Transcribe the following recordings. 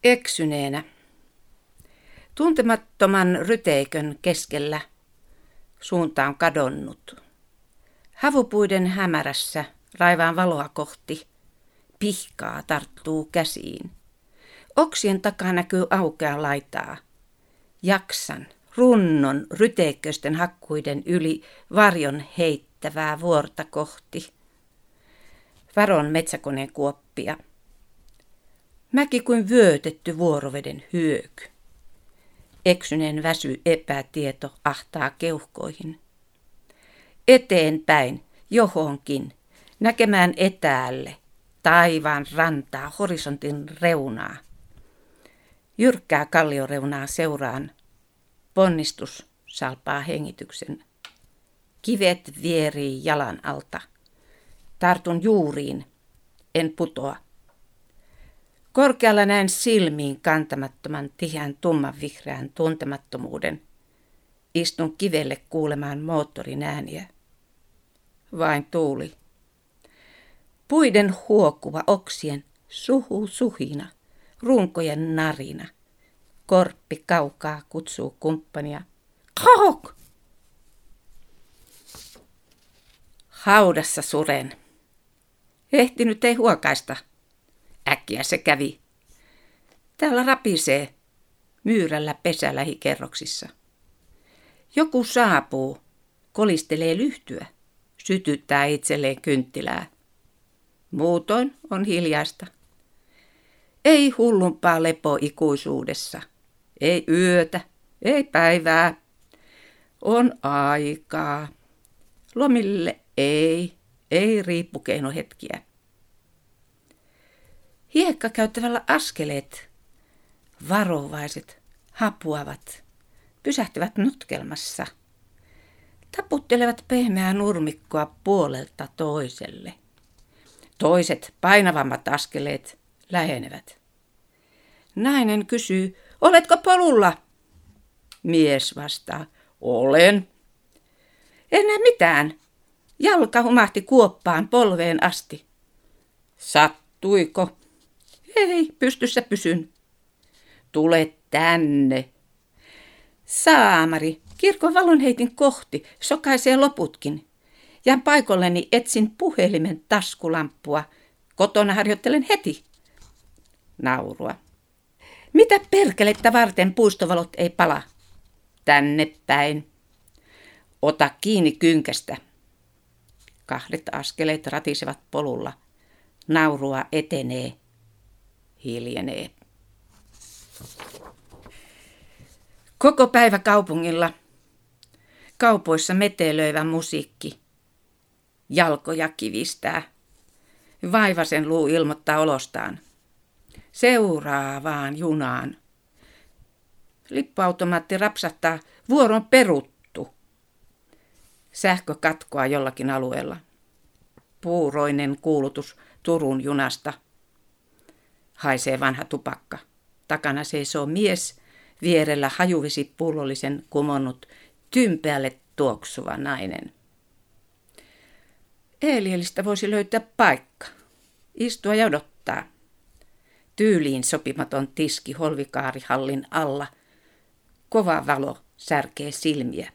Eksyneenä. Tuntemattoman ryteikön keskellä suunta on kadonnut. Havupuiden hämärässä raivaan valoa kohti. Pihkaa tarttuu käsiin. Oksien takaa näkyy aukea laitaa. Jaksan runnon ryteikköisten hakkuiden yli varjon heittävää vuorta kohti. Varon metsäkoneen kuoppia. Mäki kuin vyötetty vuoroveden hyöky. Eksyneen väsy epätieto ahtaa keuhkoihin. Eteenpäin, johonkin, näkemään etäälle, taivaan rantaa, horisontin reunaa. Jyrkkää kallioreunaa seuraan. Ponnistus salpaa hengityksen. Kivet vierii jalan alta. Tartun juuriin, en putoa. Korkealla näen silmiin kantamattoman tiheän tumman vihreän tuntemattomuuden. Istun kivelle kuulemaan moottorin ääniä. Vain tuuli. Puiden huokuva oksien suhina, runkojen narina. Korppi kaukaa kutsuu kumppania. Kauk! Haudassa suren. Ehtinyt ei huokaista. Äkkiä se kävi. Täällä rapisee. Myyrällä pesä lähikerroksissa. Joku saapuu, kolistelee lyhtyä, sytyttää itselleen kynttilää. Muutoin on hiljaista. Ei hullumpaa lepoikuisuudessa. Ei yötä, ei päivää. On aikaa. Lomille ei riippukeinohetkiä. Hiekka käyttävällä askeleet, varovaiset, hapuavat, pysähtyvät notkelmassa. Taputtelevat pehmeää nurmikkoa puolelta toiselle. Toiset painavammat askeleet lähenevät. Nainen kysyy, oletko polulla? Mies vastaa, olen. En näe mitään. Jalka humahti kuoppaan polveen asti. Sattuiko? Ei, pystyssä pysyn. Tule tänne. Saamari, kirkon valon heitin kohti, sokaisee loputkin. Jään paikolleni, etsin puhelimen taskulamppua. Kotona harjoittelen heti. Naurua. Mitä perkelettä varten puistovalot ei pala? Tänne päin. Ota kiinni kynkästä. 2 askeleet ratisevat polulla. Naurua etenee. Hiljenee. Koko päivä kaupungilla. Kaupoissa metelöivä musiikki. Jalkoja kivistää. Vaivasen luu ilmoittaa olostaan. Seuraavaan junaan. Lippuautomaatti rapsahtaa. Vuoron peruttu. Sähkö katkoaa jollakin alueella. Puuroinen kuulutus Turun junasta. Haisee vanha tupakka. Takana seisoo mies, vierellä hajuvesipullollisen kumonnut, tympeälle tuoksuva nainen. Eelielistä voisi löytää paikka. Istua ja odottaa. Tyyliin sopimaton tiski holvikaarihallin alla. Kova valo särkee silmiä.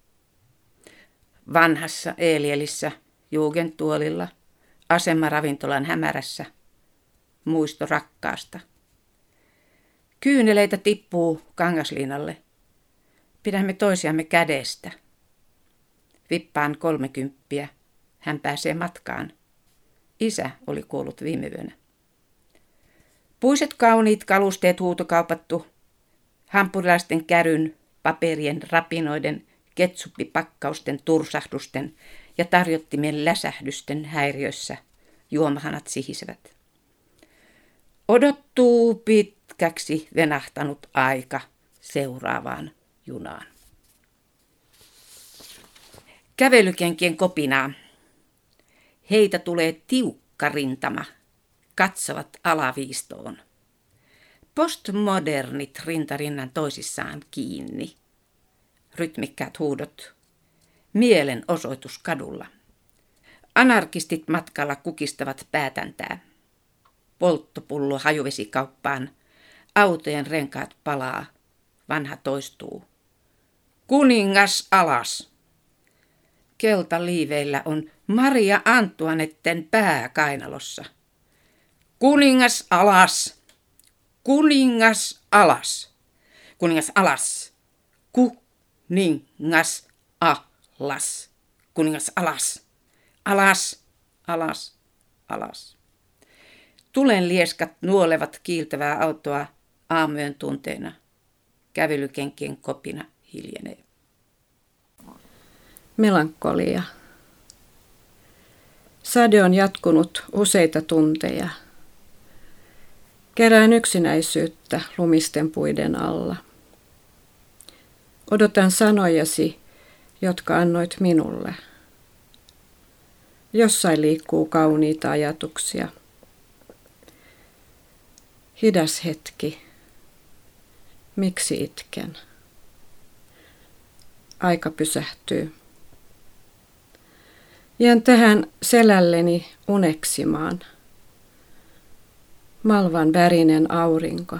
Vanhassa Eelielissä, juugentuolilla, asemaravintolan hämärässä. Muisto rakkaasta. Kyyneleitä tippuu kangasliinalle. Pidämme toisiamme kädestä. Vippaan 30. Hän pääsee matkaan. Isä oli kuollut viime yönä. Puiset kauniit kalusteet huutokaupattu. Hampurilaisten käryn, paperien rapinoiden, ketsuppipakkausten tursahdusten ja tarjottimien läsähdysten häiriössä juomahanat sihisevät. Odottuu pitkäksi venahtanut aika seuraavaan junaan. Kävelykenkien kopinaa. Heitä tulee tiukka rintama. Katsovat alaviistoon. Postmodernit rintarinnan toisissaan kiinni. Rytmikkäät huudot. Mielenosoitus kadulla. Anarkistit matkalla kukistavat päätäntää. Polttopullo hajuvesikauppaan. Autojen renkaat palaa. Vanha toistuu. Kuningas alas. Keltaliiveillä on Maria Antuanetten pää kainalossa. Kuningas alas. Kuningas alas. Kuningas alas. Kuningas alas. Kuningas alas. Alas, alas, alas. Tulen lieskat nuolevat kiiltävää autoa aamuyön tunteina. Kävelykenkien kopina hiljenee. Melankolia. Sade on jatkunut useita tunteja. Kerään yksinäisyyttä lumisten puiden alla. Odotan sanojasi, jotka annoit minulle. Jossain liikkuu kauniita ajatuksia. Hidas hetki. Miksi itken? Aika pysähtyy. Jään tähän selälleni uneksimaan. Malvan värinen aurinko.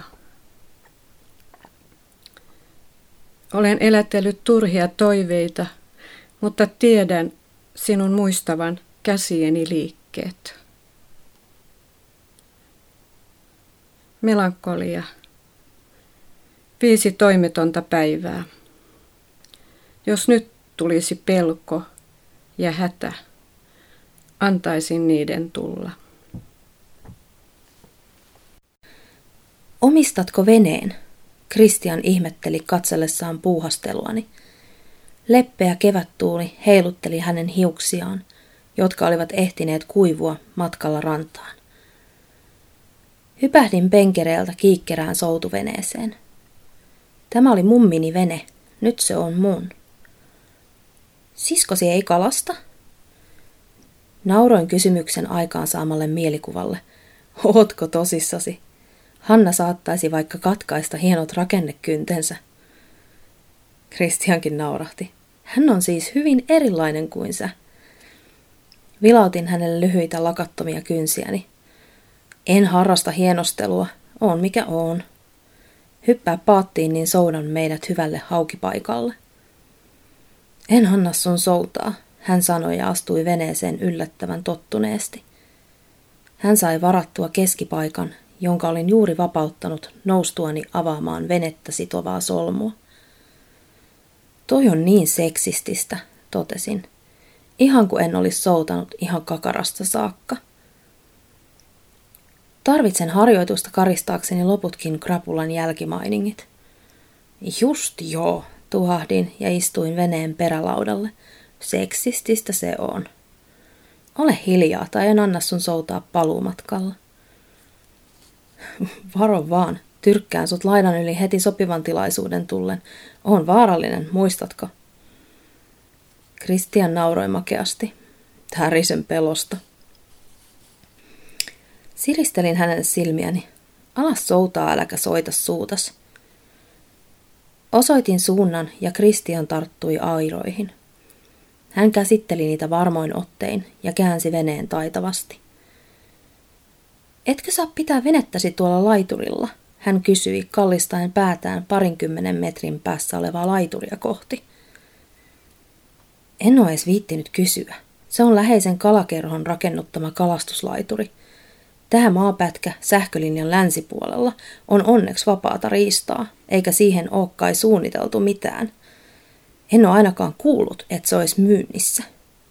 Olen elätellyt turhia toiveita, mutta tiedän sinun muistavan käsieni liikkeet. Melankolia. 5 toimetonta päivää. Jos nyt tulisi pelko ja hätä, antaisin niiden tulla. Omistatko veneen? Kristian ihmetteli katsellessaan puuhasteluani. Leppeä kevättuuli heilutteli hänen hiuksiaan, jotka olivat ehtineet kuivua matkalla rantaan. Hypähdin penkereeltä kiikkerään soutuveneeseen. Tämä oli mummini vene, nyt se on mun. Siskosi ei kalasta? Nauroin kysymyksen aikaansaamalle mielikuvalle. Ootko tosissasi? Hanna saattaisi vaikka katkaista hienot rakennekyntensä. Kristiankin naurahti. Hän on siis hyvin erilainen kuin sä. Vilautin hänelle lyhyitä lakattomia kynsiäni. En harrasta hienostelua, oon mikä oon. Hyppää paattiin, niin soudan meidät hyvälle haukipaikalle. En anna sun soutaa, hän sanoi ja astui veneeseen yllättävän tottuneesti. Hän sai varattua keskipaikan, jonka olin juuri vapauttanut noustuani avaamaan venettä sitovaa solmua. Toi on niin seksististä, totesin. Ihan kuin en olisi soutanut ihan kakarasta saakka. Tarvitsen harjoitusta karistaakseni loputkin krapulan jälkimainingit. Just joo, tuhahdin ja istuin veneen perälaudalle. Seksististä se on. Ole hiljaa tai en anna sun soutaa paluumatkalla. Varo vaan, tyrkkään sut laidan yli heti sopivan tilaisuuden tullen. Oon vaarallinen, muistatko? Kristian nauroi makeasti. Härisen pelosta. Siristelin hänen silmiäni. Alas soutaa, äläkä soita suutas. Osoitin suunnan ja Kristian tarttui airoihin. Hän käsitteli niitä varmoin ottein ja käänsi veneen taitavasti. Etkö saa pitää venettäsi tuolla laiturilla? Hän kysyi kallistaen päätään 20 metrin päässä olevaa laituria kohti. En ole edes viittinyt kysyä. Se on läheisen kalakerhon rakennuttama kalastuslaituri. Tämä maapätkä sähkölinjan länsipuolella on onneksi vapaata riistaa, eikä siihen ole kai suunniteltu mitään. En ole ainakaan kuullut, että se olisi myynnissä.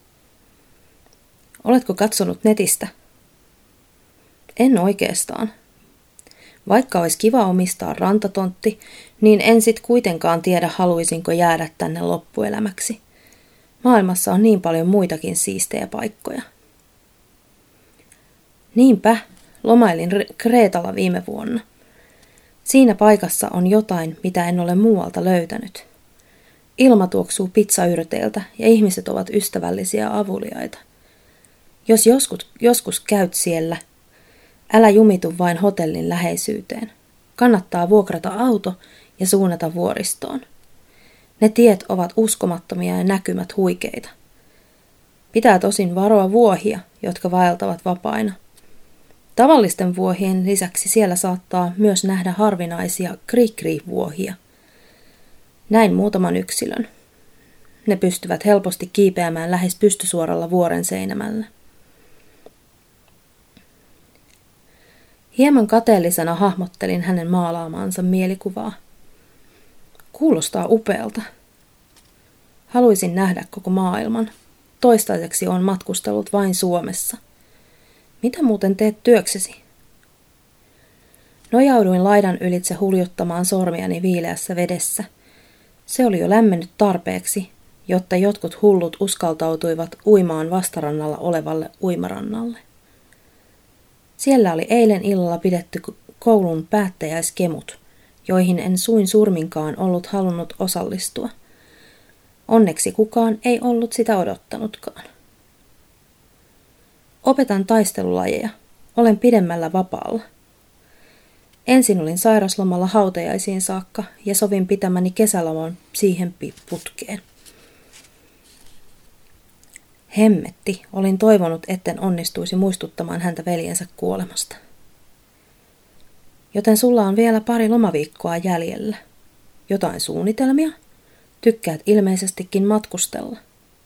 Oletko katsonut netistä? En oikeastaan. Vaikka olisi kiva omistaa rantatontti, niin en sit kuitenkaan tiedä, haluaisinko jäädä tänne loppuelämäksi. Maailmassa on niin paljon muitakin siistejä paikkoja. Niinpä, lomailin Kreetalla viime vuonna. Siinä paikassa on jotain, mitä en ole muualta löytänyt. Ilma tuoksuu pizzayrteiltä ja ihmiset ovat ystävällisiä ja avuliaita. Jos joskus käyt siellä, älä jumitu vain hotellin läheisyyteen. Kannattaa vuokrata auto ja suunnata vuoristoon. Ne tiet ovat uskomattomia ja näkymät huikeita. Pitää tosin varoa vuohia, jotka vaeltavat vapaina. Tavallisten vuohien lisäksi siellä saattaa myös nähdä harvinaisia kri-kri-vuohia. Näin muutaman yksilön. Ne pystyvät helposti kiipeämään lähes pystysuoralla vuoren seinämällä. Hieman kateellisena hahmottelin hänen maalaamaansa mielikuvaa. Kuulostaa upealta. Haluaisin nähdä koko maailman. Toistaiseksi olen matkustellut vain Suomessa. Mitä muuten teet työksesi? Nojauduin laidan ylitse huljuttamaan sormiani viileässä vedessä. Se oli jo lämmennyt tarpeeksi, jotta jotkut hullut uskaltautuivat uimaan vastarannalla olevalle uimarannalle. Siellä oli eilen illalla pidetty koulun päättäjäiskemut, joihin en suin surminkaan ollut halunnut osallistua. Onneksi kukaan ei ollut sitä odottanutkaan. Opetan taistelulajeja. Olen pidemmällä vapaalla. Ensin olin sairaslomalla hautajaisiin saakka ja sovin pitämäni kesäloman siihen putkeen. Hemmetti, olin toivonut, etten onnistuisi muistuttamaan häntä veljensä kuolemasta. Joten sulla on vielä pari lomaviikkoa jäljellä. Jotain suunnitelmia? Tykkäät ilmeisestikin matkustella.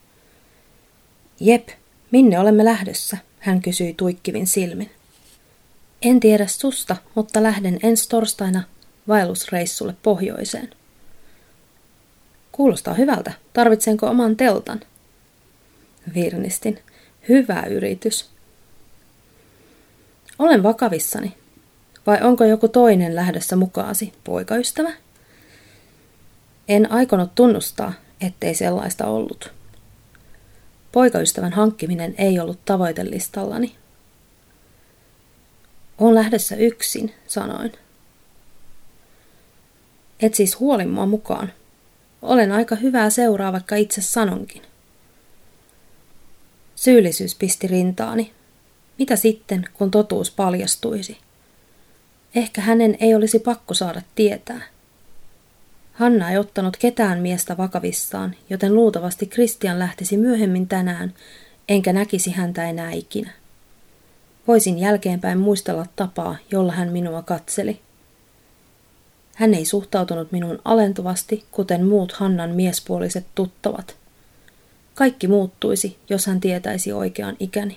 Jep, minne olemme lähdössä? Hän kysyi tuikkivin silmin. En tiedä susta, mutta lähden ensi torstaina vaellusreissulle pohjoiseen. Kuulostaa hyvältä. Tarvitsenko oman teltan? Virnistin. Hyvä yritys. Olen vakavissani. Vai onko joku toinen lähdössä mukaasi, poikaystävä? En aikonut tunnustaa, ettei sellaista ollut. Poikaystävän hankkiminen ei ollut tavoitelistallani. Olen lähdössä yksin, sanoin. Et siis huoli mua mukaan. Olen aika hyvää seuraa, vaikka itse sanonkin. Syyllisyys pisti rintaani. Mitä sitten, kun totuus paljastuisi? Ehkä hänen ei olisi pakko saada tietää. Hanna ei ottanut ketään miestä vakavissaan, joten luultavasti Christian lähtisi myöhemmin tänään, enkä näkisi häntä enää ikinä. Voisin jälkeenpäin muistella tapaa, jolla hän minua katseli. Hän ei suhtautunut minuun alentuvasti, kuten muut Hannan miespuoliset tuttavat. Kaikki muuttuisi, jos hän tietäisi oikean ikäni.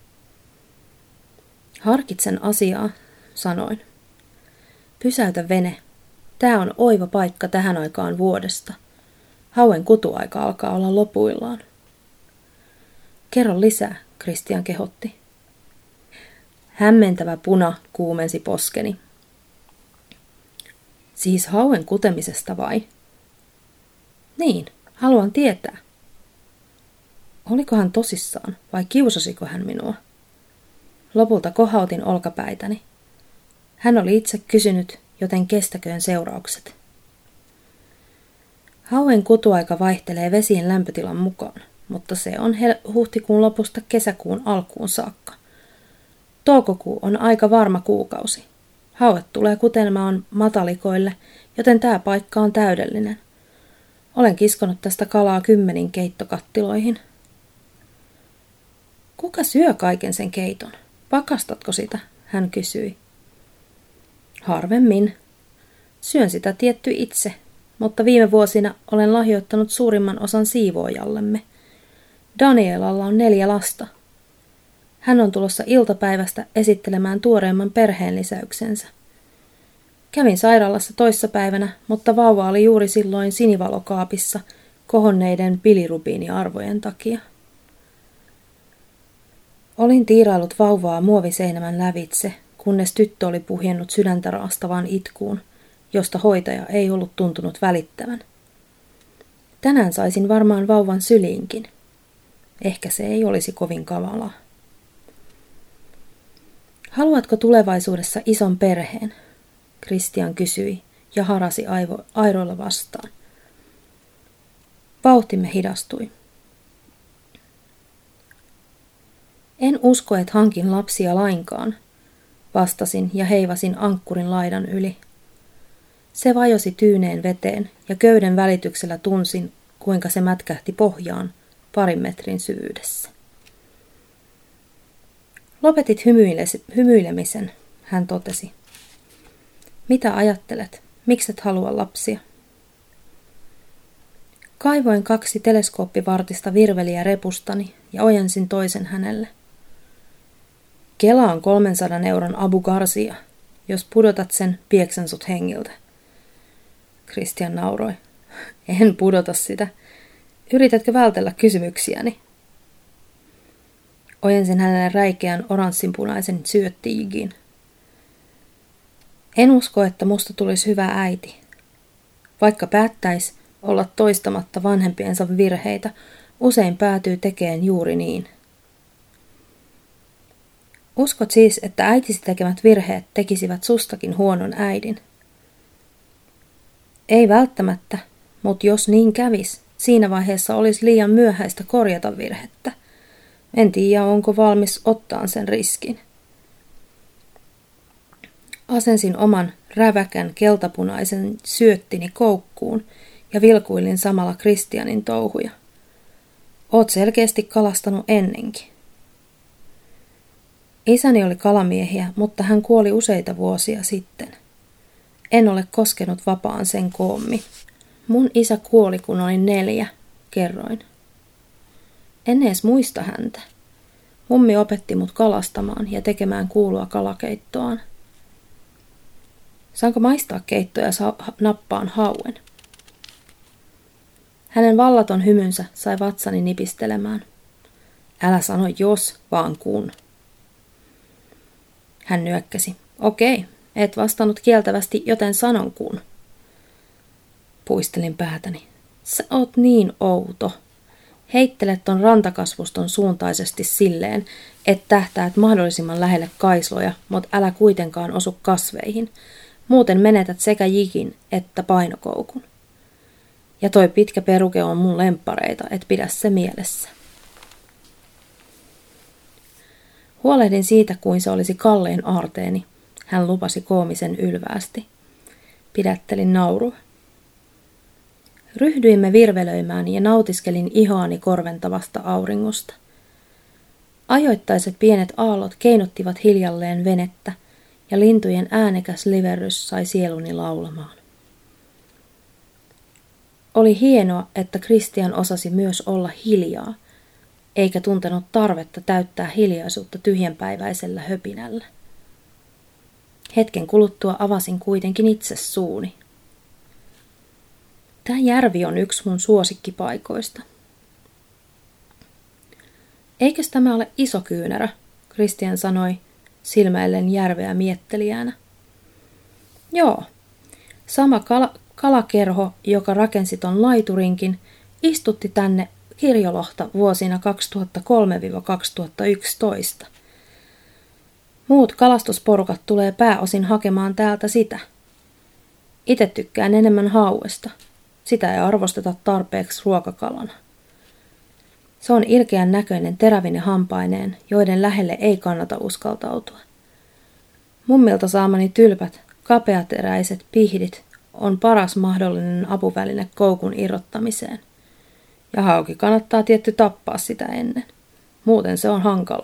Harkitsen asiaa, sanoin. Pysäytä vene. Tämä on oiva paikka tähän aikaan vuodesta. Hauen kutuaika alkaa olla lopuillaan. Kerro lisää, Christian kehotti. Hämmentävä puna kuumensi poskeni. Siis hauen kutemisesta vai? Niin, haluan tietää. Oliko hän tosissaan vai kiusasiko hän minua? Lopulta kohautin olkapäitäni. Hän oli itse kysynyt, joten kestäköön seuraukset. Hauen kutuaika vaihtelee vesien lämpötilan mukaan, mutta se on huhtikuun lopusta kesäkuun alkuun saakka. Toukokuu on aika varma kuukausi. Hauet tulee kutenemaan matalikoille, joten tämä paikka on täydellinen. Olen kiskonut tästä kalaa 10 keittokattiloihin. Kuka syö kaiken sen keiton? Pakastatko sitä? Hän kysyi. Harvemmin. Syön sitä tietty itse, mutta viime vuosina olen lahjoittanut suurimman osan siivoojallemme. Danielalla on 4 lasta. Hän on tulossa iltapäivästä esittelemään tuoreimman perheenlisäyksensä. Kävin sairaalassa toissapäivänä, mutta vauva oli juuri silloin sinivalokaapissa kohonneiden bilirubiiniarvojen takia. Olin tiiraillut vauvaa muoviseinämän lävitse, kunnes tyttö oli puhjennut sydäntä raastavaan itkuun, josta hoitaja ei ollut tuntunut välittävän. Tänään saisin varmaan vauvan syliinkin. Ehkä se ei olisi kovin kavalaa. Haluatko tulevaisuudessa ison perheen? Christian kysyi ja harasi airoilla vastaan. Vauhtimme hidastui. En usko, että hankin lapsia lainkaan, vastasin ja heivasin ankkurin laidan yli. Se vajosi tyyneen veteen ja köyden välityksellä tunsin, kuinka se mätkähti pohjaan 2 metrin syvyydessä. Lopetit hymyilemisen, hän totesi. Mitä ajattelet? Mikset halua lapsia? Kaivoin 2 teleskooppivartista virveliä repustani ja ojensin toisen hänelle. Kela on 300 euron Abu Garcia. Jos pudotat sen, pieksen sut hengiltä. Christian nauroi. En pudota sitä. Yritätkö vältellä kysymyksiäni? Ojensin hänelle räikeän oranssinpunaisen syöttijigin. En usko, että musta tulisi hyvä äiti. Vaikka päättäisi olla toistamatta vanhempiensa virheitä, usein päätyy tekemään juuri niin. Uskot siis, että äitisi tekemät virheet tekisivät sustakin huonon äidin? Ei välttämättä, mutta jos niin kävis, siinä vaiheessa olisi liian myöhäistä korjata virhettä. En tiedä, onko valmis ottaa sen riskin. Asensin oman räväkän keltapunaisen syöttini koukkuun ja vilkuilin samalla Christianin touhuja. Oot selkeästi kalastanut ennenkin. Isäni oli kalamiehiä, mutta hän kuoli useita vuosia sitten. En ole koskenut vapaan sen koommin. Mun isä kuoli, kun olin 4, kerroin. En edes muista häntä. Mummi opetti mut kalastamaan ja tekemään kuulua kalakeittoaan. Saanko maistaa keittoa ja nappaan hauen? Hänen vallaton hymynsä sai vatsani nipistelemään. Älä sano jos, vaan kun. Hän nyökkäsi. Okei, et vastannut kieltävästi, joten sanon kun. Puistelin päätäni. Sä oot niin outo. Heittelet ton rantakasvuston suuntaisesti silleen, että tähtäät mahdollisimman lähelle kaisloja, mut älä kuitenkaan osu kasveihin. Muuten menetät sekä jikin että painokoukun. Ja toi pitkä peruke on mun lemppareita, et pidä se mielessä. Huolehdin siitä, kuin se olisi kallein aarteeni, hän lupasi koomisen ylväästi. Pidättelin naurua. Ryhdyimme virvelöimään ja nautiskelin ihoani korventavasta auringosta. Ajoittaiset pienet aallot keinuttivat hiljalleen venettä, ja lintujen äänekäs liverrys sai sieluni laulamaan. Oli hienoa, että Christian osasi myös olla hiljaa, eikä tuntenut tarvetta täyttää hiljaisuutta tyhjänpäiväisellä höpinällä. Hetken kuluttua avasin kuitenkin itse suuni. Tämä järvi on yksi mun suosikkipaikoista. Eikös tämä ole iso kyynärä, Christian sanoi, silmäillen järveä miettelijänä. Joo, sama kalakerho, joka rakensi ton laiturinkin, istutti tänne kirjolohta vuosina 2003-2011. Muut kalastusporukat tulee pääosin hakemaan täältä sitä. Itse tykkään enemmän hauesta. Sitä ei arvosteta tarpeeksi ruokakalana. Se on ilkeän näköinen terävinen hampaineen, joiden lähelle ei kannata uskaltautua. Mummilta saamani tylpät, kapeateräiset pihdit on paras mahdollinen apuväline koukun irrottamiseen. Ja hauki kannattaa tietty tappaa sitä ennen. Muuten se on hankala.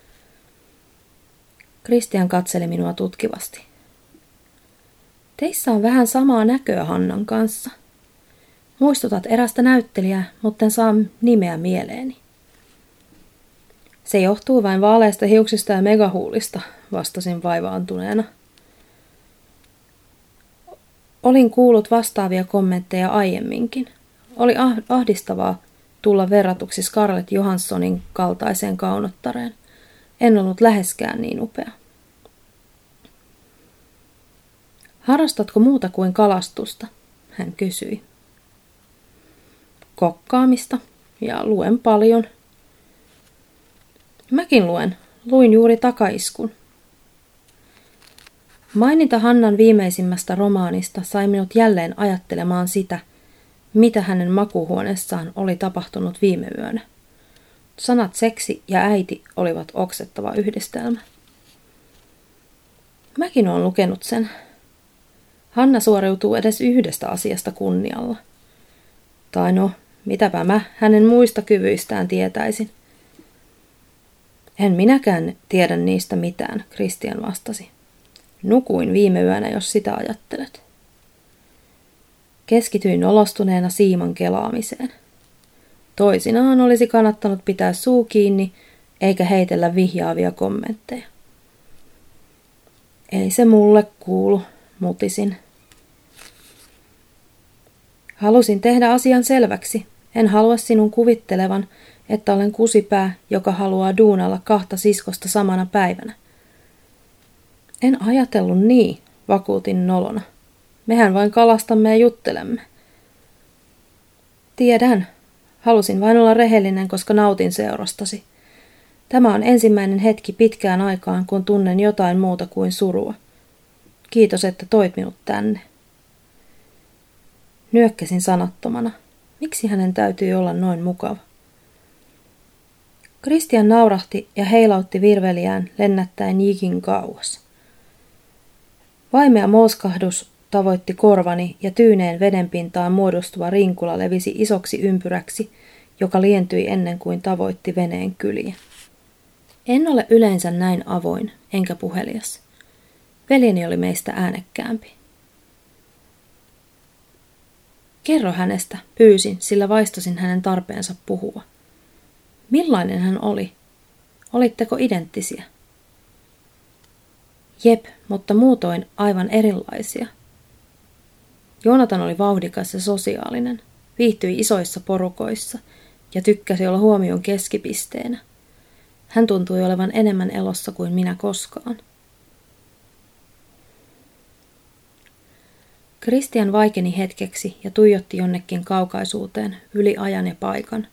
Christian katseli minua tutkivasti. Teissä on vähän samaa näköä Hannan kanssa. Muistutat erästä näyttelijää, mutta en saa nimeä mieleeni. Se johtuu vain vaaleista hiuksista ja megahuulista, vastasin vaivaantuneena. Olin kuullut vastaavia kommentteja aiemminkin. Oli ahdistavaa tulla verratuksi Scarlett Johanssonin kaltaiseen kaunottareen. En ollut läheskään niin upea. Harrastatko muuta kuin kalastusta? Hän kysyi. Kokkaamista ja luen paljon. Mäkin luen. Luin juuri Takaiskun. Maininta Hannan viimeisimmästä romaanista sai minut jälleen ajattelemaan sitä, mitä hänen makuuhuoneessaan oli tapahtunut viime yönä. Sanat seksi ja äiti olivat oksettava yhdistelmä. Mäkin olen lukenut sen. Hanna suoriutuu edes yhdestä asiasta kunnialla. Tai no, mitäpä mä hänen muista kyvyistään tietäisin. En minäkään tiedä niistä mitään, Christian vastasi. Nukuin viime yönä, jos sitä ajattelet. Keskityin olostuneena Siiman kelaamiseen. Toisinaan olisi kannattanut pitää suu kiinni, eikä heitellä vihjaavia kommentteja. Ei se mulle kuulu, mutisin. Halusin tehdä asian selväksi. En halua sinun kuvittelevan, että olen kusipää, joka haluaa duunalla 2 siskosta samana päivänä. En ajatellut niin, vakuutin nolona. Mehän vain kalastamme ja juttelemme. Tiedän. Halusin vain olla rehellinen, koska nautin seurastasi. Tämä on ensimmäinen hetki pitkään aikaan, kun tunnen jotain muuta kuin surua. Kiitos, että toit minut tänne. Nyökkäsin sanattomana. Miksi hänen täytyy olla noin mukava? Christian naurahti ja heilautti virveliään lennättäen jikin kauas. Vaimea mouskahdus tavoitti korvani ja tyyneen vedenpintaan muodostuva rinkula levisi isoksi ympyräksi, joka lientyi ennen kuin tavoitti veneen kyliä. En ole yleensä näin avoin, enkä puhelias. Veljeni oli meistä äänekkäämpi. Kerro hänestä, pyysin, sillä vaistosin hänen tarpeensa puhua. Millainen hän oli? Olitteko identtisiä? Jep, mutta muutoin aivan erilaisia. Joonatan oli vauhdikas ja sosiaalinen, viihtyi isoissa porukoissa ja tykkäsi olla huomion keskipisteenä. Hän tuntui olevan enemmän elossa kuin minä koskaan. Christian vaikeni hetkeksi ja tuijotti jonnekin kaukaisuuteen yli ajan ja paikan.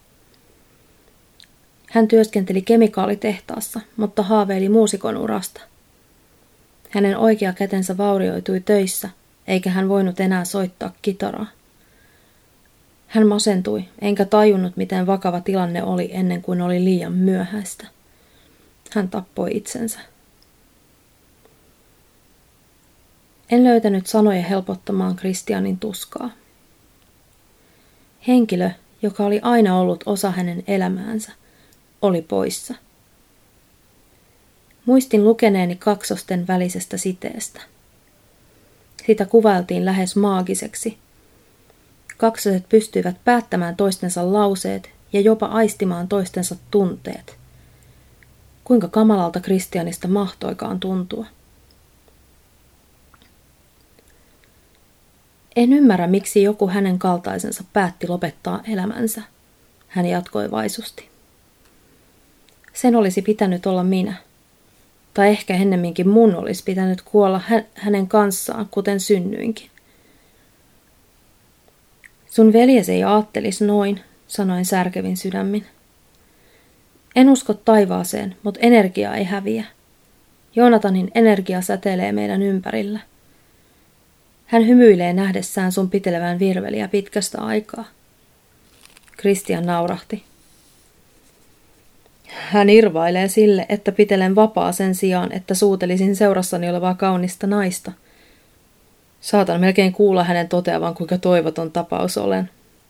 Hän työskenteli kemikaalitehtaassa, mutta haaveili muusikon urasta. Hänen oikea kätensä vaurioitui töissä, eikä hän voinut enää soittaa kitaraa. Hän masentui, enkä tajunnut, miten vakava tilanne oli ennen kuin oli liian myöhäistä. Hän tappoi itsensä. En löytänyt sanoja helpottamaan Christianin tuskaa. Henkilö, joka oli aina ollut osa hänen elämäänsä, oli poissa. Muistin lukeneeni kaksosten välisestä siteestä. Sitä kuvailtiin lähes maagiseksi. Kaksoset pystyivät päättämään toistensa lauseet ja jopa aistimaan toistensa tunteet. Kuinka kamalalta Christianista mahtoikaan tuntua. En ymmärrä, miksi joku hänen kaltaisensa päätti lopettaa elämänsä, hän jatkoi vaisusti. Sen olisi pitänyt olla minä. Tai ehkä ennemminkin mun olisi pitänyt kuolla hänen kanssaan, kuten synnyinkin. Sun veljes ei aattelis noin, sanoin särkevin sydämin. En usko taivaaseen, mutta energia ei häviä. Joonatanin energia säteilee meidän ympärillä. Hän hymyilee nähdessään sun pitelevän virveliä pitkästä aikaa. Christian naurahti. Hän irvailee sille, että pitelen vapaa sen sijaan, että suutelisin seurassani olevaa kaunista naista. Saatan melkein kuulla hänen toteavan, kuinka toivoton tapaus olen.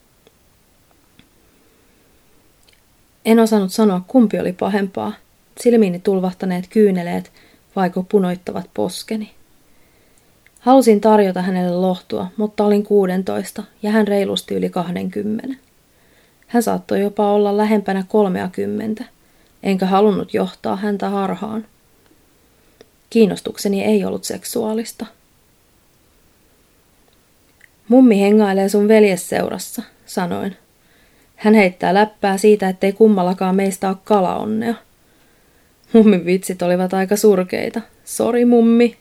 En osannut sanoa, kumpi oli pahempaa, silmiini tulvahtaneet kyyneleet vaiko punoittavat poskeni. Halusin tarjota hänelle lohtua, mutta olin 16 ja hän reilusti yli 20. Hän saattoi jopa olla lähempänä 30, enkä halunnut johtaa häntä harhaan. Kiinnostukseni ei ollut seksuaalista. Mummi hengailee sun veljesseurassa, sanoin. Hän heittää läppää siitä, ettei kummallakaan meistä ole kalaonnea. Mummin vitsit olivat aika surkeita. Sori, mummi.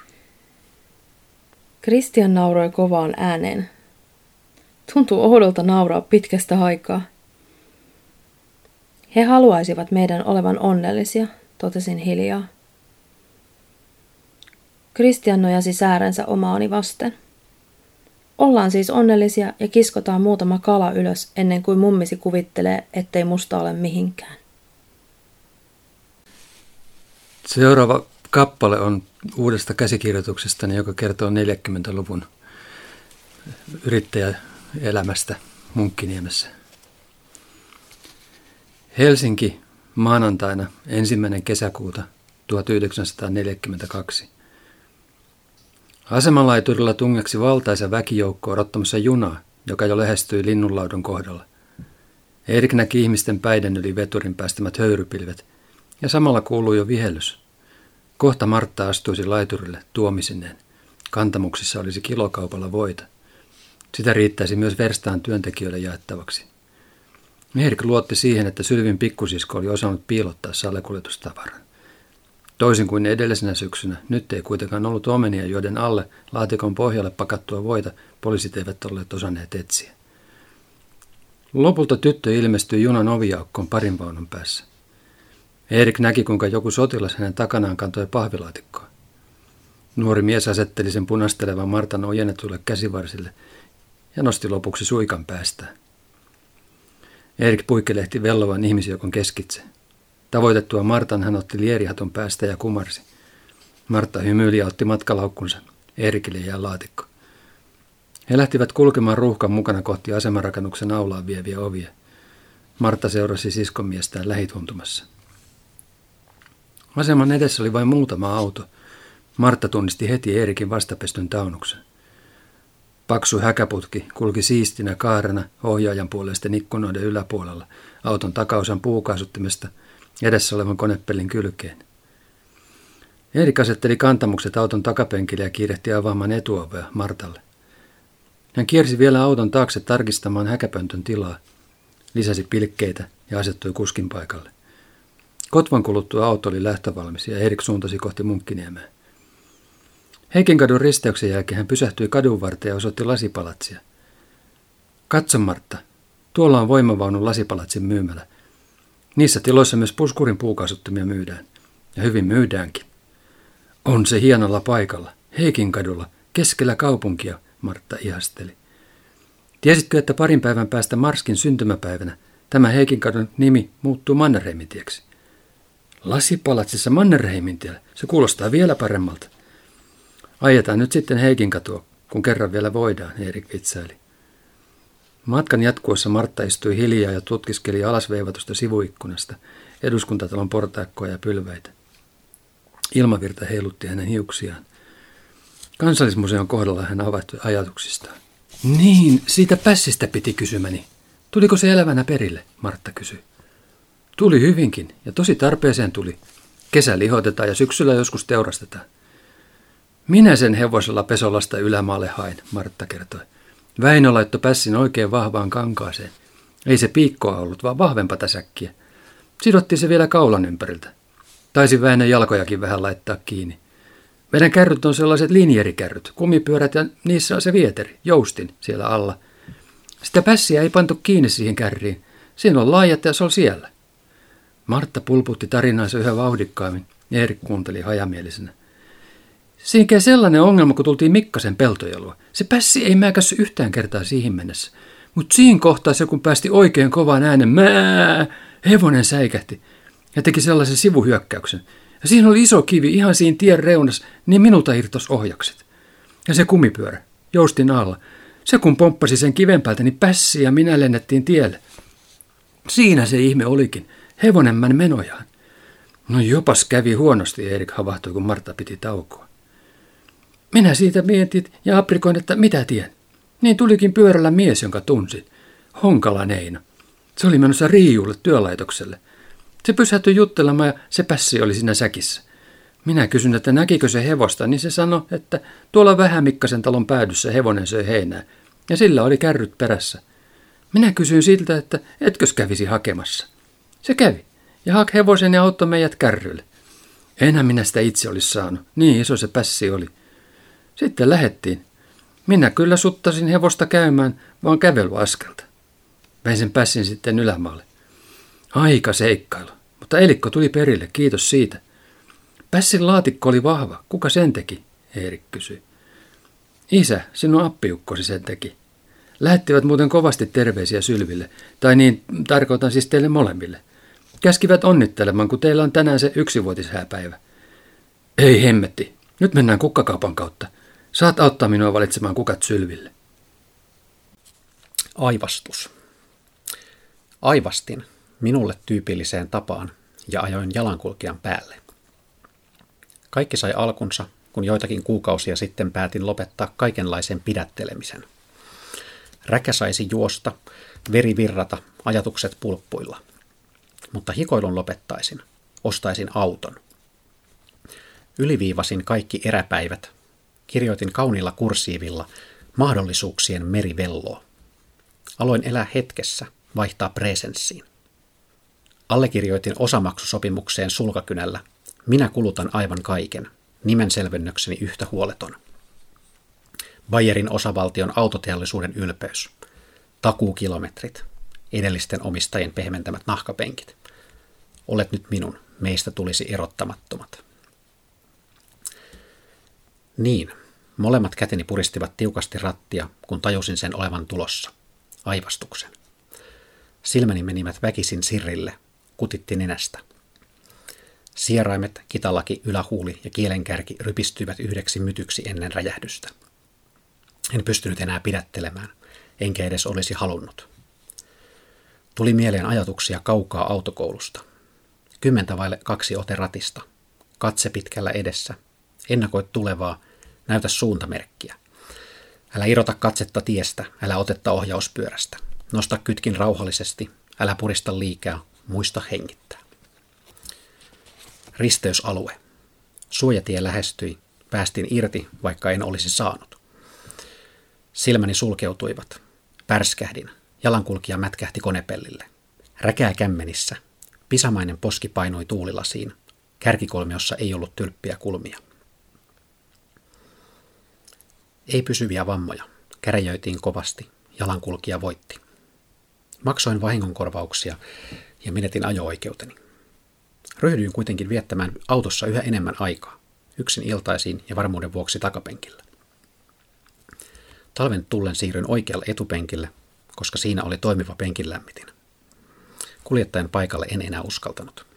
Christian nauroi kovaan ääneen. Tuntuu oudolta nauraa pitkästä aikaa. He haluaisivat meidän olevan onnellisia, totesin hiljaa. Christian nojasi säärensä omaani vasten. Ollaan siis onnellisia ja kiskotaan muutama kala ylös ennen kuin mummisi kuvittelee, ettei musta ole mihinkään. Seuraava kappale on uudesta käsikirjoituksestani, joka kertoo 40-luvun yrittäjäelämästä Munkkiniemessä. Helsinki, maanantaina 1. kesäkuuta 1942. Asemalaiturilla tungeksi valtaisa väkijoukko odottamassa junaa, joka jo lähestyi linnunlaudun kohdalla. Erik näki ihmisten päiden yli veturin päästämät höyrypilvet, ja samalla kuului jo vihellys. Kohta Martta astuisi laiturille tuomisineen. Kantamuksissa olisi kilokaupalla voita. Sitä riittäisi myös verstaan työntekijöille jaettavaksi. Erik luotti siihen, että Sylvin pikkusisko oli osannut piilottaa salakuljetustavaran. Toisin kuin edellisenä syksynä, nyt ei kuitenkaan ollut omenia, joiden alle laatikon pohjalle pakattua voita poliisit eivät olleet osanneet etsiä. Lopulta tyttö ilmestyi junan oviaukkoon parin vaunun päässä. Erik näki, kuinka joku sotilas hänen takanaan kantoi pahvilaatikkoa. Nuori mies asetteli sen punastelevan Martan ojennetuille käsivarsille ja nosti lopuksi suikan päästään. Erik puikkelehti vellovan ihmisjoukon keskitse. Tavoitettua Martan hän otti lierihatun päästä ja kumarsi. Martta hymyili ja otti matkalaukkunsa. Erikille jäi laatikko. He lähtivät kulkemaan ruuhkan mukana kohti asemarakennuksen aulaan vieviä ovia. Martta seurasi siskonmiestään lähituntumassa. Aseman edessä oli vain muutama auto. Martta tunnisti heti Erikin vastapestyn taunuksen. Paksu häkäputki kulki siistinä kaarena ohjaajan puolisten ikkunoiden yläpuolella auton takaosan puukaasuttimesta edessä olevan konepellin kylkeen. Erik asetteli kantamukset auton takapenkille ja kiirehti avaamaan etuovea Martalle. Hän kiersi vielä auton taakse tarkistamaan häkäpöntön tilaa, lisäsi pilkkeitä ja asettui kuskin paikalle. Kotvan kuluttua auto oli lähtövalmis ja Erik suuntasi kohti Munkkiniemeä. Heikinkadun risteyksen jälkeen hän pysähtyi kadun varteen ja osoitti lasipalatsia. Katso Martta, tuolla on voimavaunun lasipalatsin myymälä. Niissä tiloissa myös puskurin puukaasuttimia myydään. Ja hyvin myydäänkin. On se hienolla paikalla, Heikinkadulla, keskellä kaupunkia, Martta ihasteli. Tiesitkö, että parin päivän päästä Marskin syntymäpäivänä tämä Heikinkadun nimi muuttuu Mannerheimintieksi? Lasipalatsissa Mannerheimintiellä, se kuulostaa vielä paremmalta. Ajetaan nyt sitten Heikinkatua, kun kerran vielä voidaan, Erik vitsaili. Matkan jatkuessa Martta istui hiljaa ja tutkiskeli alasveivatusta sivuikkunasta eduskuntatalon portaikkoa ja pylväitä. Ilmavirta heilutti hänen hiuksiaan. Kansallismuseon kohdalla hän avautui ajatuksistaan. Niin, siitä pässistä piti kysymäni. Tuliko se elävänä perille, Martta kysyi. Tuli hyvinkin, ja tosi tarpeeseen tuli. Kesällä lihotetaan ja syksyllä joskus teurastetaan. Minä sen hevosella Pesolasta ylämaalle hain, Martta kertoi. Väinö laittoi pässin oikein vahvaan kankaaseen. Ei se piikkoa ollut, vaan vahvempaa säkkiä. Sidottiin se vielä kaulan ympäriltä. Taisi Väinön jalkojakin vähän laittaa kiinni. Meidän kärryt on sellaiset linjerikärryt, kumipyörät ja niissä on se vieteri, joustin siellä alla. Sitä pässiä ei pantu kiinni siihen kärriin. Siinä on laajat ja se on siellä. Martta pulputti tarinaansa yhä vauhdikkaammin ja Erik kuunteli hajamielisenä. Siinä sellainen ongelma, kun tultiin Mikkasen peltojelua. Se pässi ei mäkässy yhtään kertaa siihen mennessä. Mutta siinä kohtaa se, kun päästi oikein kovaan äänen, hevonen säikähti ja teki sellaisen sivuhyökkäyksen. Ja siinä oli iso kivi ihan siinä tien reunassa, niin minulta irtos ohjakset. Ja se kumipyörä, joustin alla. Se kun pomppasi sen kiven päältä, niin pässi ja minä lennettiin tielle. Siinä se ihme olikin. Hevonen meni menojaan. No jopas kävi huonosti, Erik havahtui, kun Martta piti taukoa. Minä siitä mietin ja aprikoin, että mitä tien. Niin tulikin pyörällä mies, jonka tunsin. Honkala Neino. Se oli menossa Riijulle työlaitokselle. Se pysähtyi juttelemaan ja se pässi oli siinä säkissä. Minä kysyin, että näkikö se hevosta, niin se sanoi, että tuolla Vähämikkasen talon päädyssä hevonen söi heinää. Ja sillä oli kärryt perässä. Minä kysyin siltä, että etkös kävisi hakemassa. Se kävi ja haki hevosen ja auttoi meidät kärryille. Enhän minä sitä itse olisi saanut, niin iso se pässi oli. Sitten lähettiin. Minä kyllä suttasin hevosta käymään, vaan kävelyaskelta. Vein sen pässin sitten ylämaalle. Aika seikkailu, mutta Elikko tuli perille, kiitos siitä. Pässin laatikko oli vahva, kuka sen teki, Erik kysyi. Isä, sinun appiukkosi sen teki. Lähettivät muuten kovasti terveisiä Sylville, tai niin tarkoitan siis teille molemmille. Käskivät onnittelemaan, kun teillä on tänään se 1-vuotishääpäivä. Ei hemmetti, nyt mennään kukkakaupan kautta. Saat auttaa minua valitsemaan kukat Sylville. Aivastus. Aivastin minulle tyypilliseen tapaan ja ajoin jalankulkijan päälle. Kaikki sai alkunsa, kun joitakin kuukausia sitten päätin lopettaa kaikenlaisen pidättelemisen. Räkä saisi juosta, veri virrata, ajatukset pulppuilla. Mutta hikoilun lopettaisin, ostaisin auton. Yliviivasin kaikki eräpäivät, kirjoitin kauniilla kursiivilla mahdollisuuksien merivelloa. Aloin elää hetkessä, vaihtaa presenssiin. Allekirjoitin osamaksusopimukseen sulkakynällä. Minä kulutan aivan kaiken, nimenselvennökseni yhtä huoleton. Bayerin osavaltion autoteollisuuden ylpeys. Takuukilometrit. Edellisten omistajien pehmentämät nahkapenkit. Olet nyt minun, meistä tulisi erottamattomat. Niin, molemmat käteni puristivat tiukasti rattia, kun tajusin sen olevan tulossa. Aivastuksen. Silmäni menivät väkisin sirrille, kutitti nenästä. Sieraimet, kitalaki, ylähuuli ja kielenkärki rypistyivät yhdeksi mytyksi ennen räjähdystä. En pystynyt enää pidättelemään, enkä edes olisi halunnut. Tuli mieleen ajatuksia kaukaa autokoulusta. 2 ote ratista. Katse pitkällä edessä. Ennakoi tulevaa. Näytä suuntamerkkiä. Älä irrota katsetta tiestä. Älä otetta ohjauspyörästä. Nosta kytkin rauhallisesti. Älä purista liikaa. Muista hengittää. Risteysalue. Suojatie lähestyi. Päästin irti, vaikka en olisi saanut. Silmäni sulkeutuivat. Pärskähdin. Jalankulkija mätkähti konepellille. Räkää kämmenissä. Pisamainen poski painoi tuulilasiin. Kärkikolmiossa ei ollut tylppiä kulmia. Ei pysyviä vammoja. Käräjöitiin kovasti. Jalankulkija voitti. Maksoin vahingonkorvauksia ja menetin ajo-oikeuteni. Ryhdyin kuitenkin viettämään autossa yhä enemmän aikaa. Yksin iltaisiin ja varmuuden vuoksi takapenkillä. Talven tullen siirryin oikealle etupenkille, koska siinä oli toimiva penkinlämmitin. Kuljettajan paikalle en enää uskaltanut.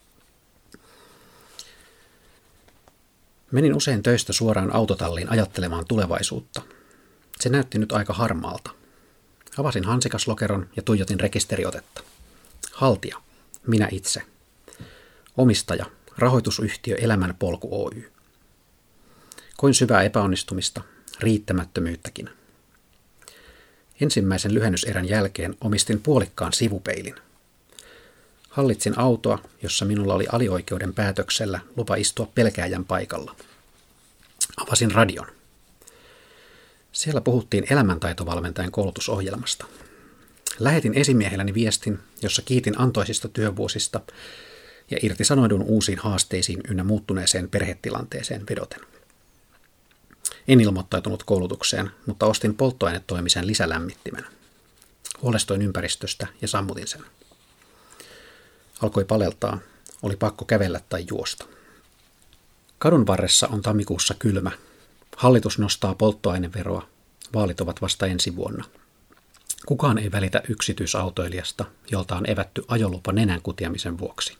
Menin usein töistä suoraan autotalliin ajattelemaan tulevaisuutta. Se näytti nyt aika harmaalta. Avasin hansikaslokeron ja tuijotin rekisteriotetta. Haltija, minä itse. Omistaja, rahoitusyhtiö Elämänpolku Oy. Koin syvää epäonnistumista, riittämättömyyttäkin. Ensimmäisen lyhennyserän jälkeen omistin puolikkaan sivupeilin. Hallitsin autoa, jossa minulla oli alioikeuden päätöksellä lupa istua pelkääjän paikalla. Avasin radion. Siellä puhuttiin elämäntaitovalmentajan koulutusohjelmasta. Lähetin esimiehelläni viestin, jossa kiitin antoisista työvuosista ja irtisanoidun uusiin haasteisiin ynnä muuttuneeseen perhetilanteeseen vedoten. En ilmoittautunut koulutukseen, mutta ostin polttoainetoimisen lisälämmittimen. Huolestuin ympäristöstä ja sammutin sen. Alkoi paleltaa, oli pakko kävellä tai juosta. Kadun varressa on tammikuussa kylmä. Hallitus nostaa polttoaineveroa. Vaalit ovat vasta ensi vuonna. Kukaan ei välitä yksityisautoilijasta, jolta on evätty ajolupa nenän kutiamisen vuoksi.